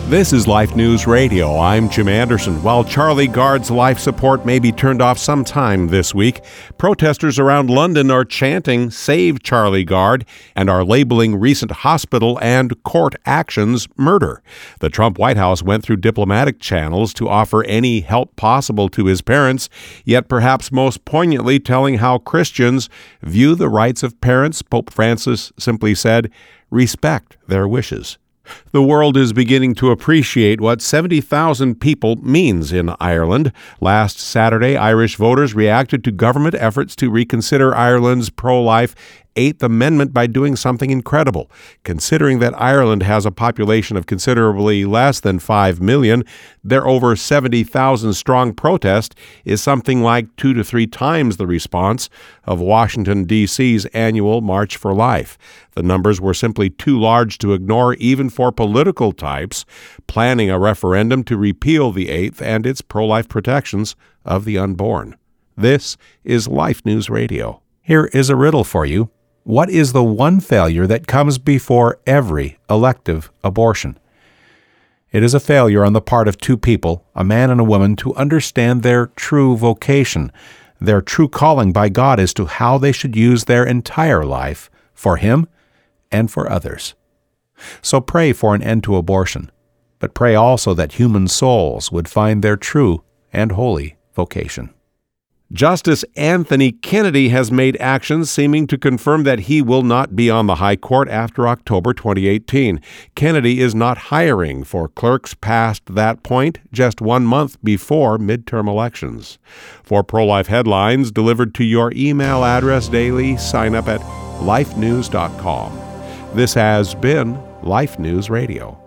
This is Life News Radio. I'm Jim Anderson. While Charlie Gard's life support may be turned off sometime this week, protesters around London are chanting "Save Charlie Gard" and are labeling recent hospital and court actions murder. The Trump White House went through diplomatic channels to offer any help possible to his parents, yet perhaps most poignantly telling how Christians view the rights of parents. Pope Francis simply said, "Respect their wishes." The world is beginning to appreciate what 70,000 people means in Ireland. Last Saturday, Irish voters reacted to government efforts to reconsider Ireland's pro-life Eighth Amendment by doing something incredible. Considering that Ireland has a population of considerably less than 5 million, their over 70,000 strong protest is something like 2 to 3 times the response of Washington, D.C.'s annual March for Life. The numbers were simply too large to ignore even for political types planning a referendum to repeal the Eighth and its pro-life protections of the unborn. This is Life News Radio. Here is a riddle for you. What is the one failure that comes before every elective abortion? It is a failure on the part of two people, a man and a woman, to understand their true vocation. Their true calling by God as to how they should use their entire life for Him and for others. So pray for an end to abortion, but pray also that human souls would find their true and holy vocation. Justice Anthony Kennedy has made actions seeming to confirm that he will not be on the High Court after October 2018. Kennedy is not hiring for clerks past that point, just 1 month before midterm elections. For pro-life headlines delivered to your email address daily, sign up at lifenews.com. This has been Life News Radio.